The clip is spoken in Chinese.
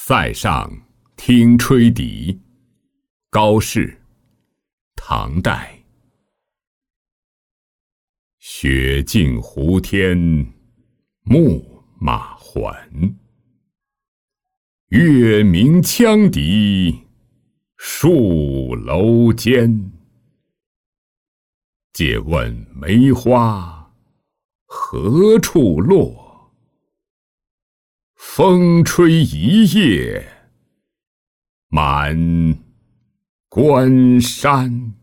塞上听吹笛，高适，唐代。雪尽胡天牧马还，月明羌笛戍楼间。借问梅花何处落？风吹一夜满关山。